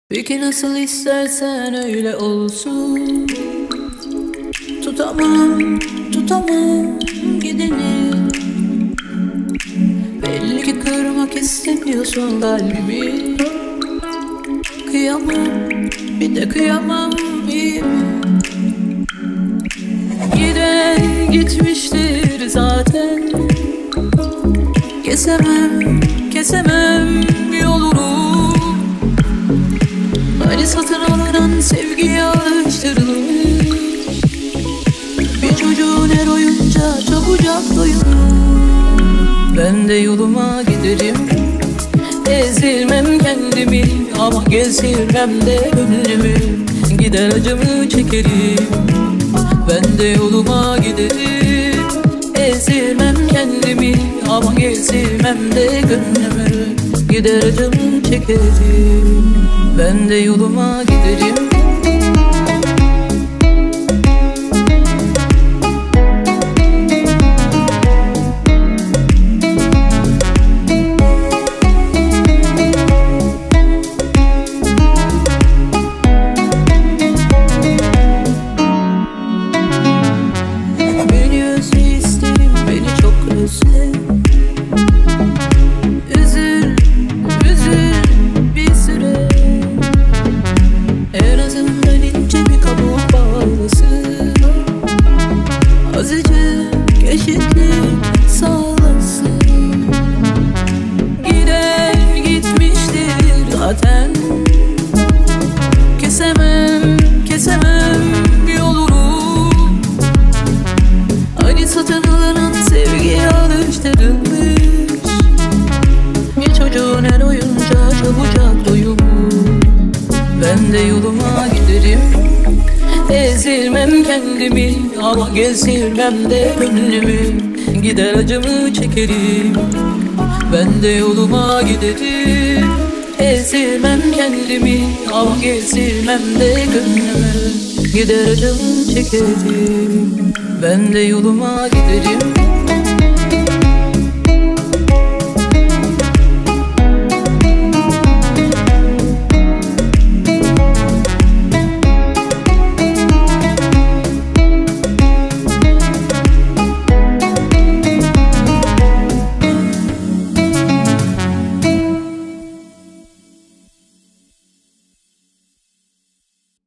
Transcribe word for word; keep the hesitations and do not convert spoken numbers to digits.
Peki nasıl istersen öyle olsun. Tutamam, tutamam gideni. Belli ki kırmak istemiyorsun kalbimi. Kıyamam, bir de kıyamam iyi mi? Giden gitmiştir zaten. Kesemem, kesemem yolunu. Hani satın alınan sevgiye alıştırılmış. Bir çocuğun her oyunca çabucak doyurur. Ben de yoluma giderim, ezilmem kendimi, ama gezdirmem de önümü. Gider acımı çekerim. Ben de yoluma giderim, ezilmem kendimi, ama gezdirmem de gönlümü. Gider acımı çekerim. Ben de yoluma giderim. Beni özle isterim, beni çok özle. Üzül, üzül bir süre. En azından ince bir kabuk bağlasın. Azıcık eşitlik sağlasın. Giden gitmiştir zaten. Kesemem, kesemem yolunu. Hani satın alınan sevgiye alıştırılmış. Bir çocuğun her oyuncağı çabucak doyumur. Ben de yoluma giderim, ezilmem kendimi, ama gezdirmem de gönlümü. Gider acımı çekerim. Ben de yoluma giderim, ezilmem kendimi, ama gezdirmem de gönlümü. Gider acımı çekerim. Ben de yoluma giderim.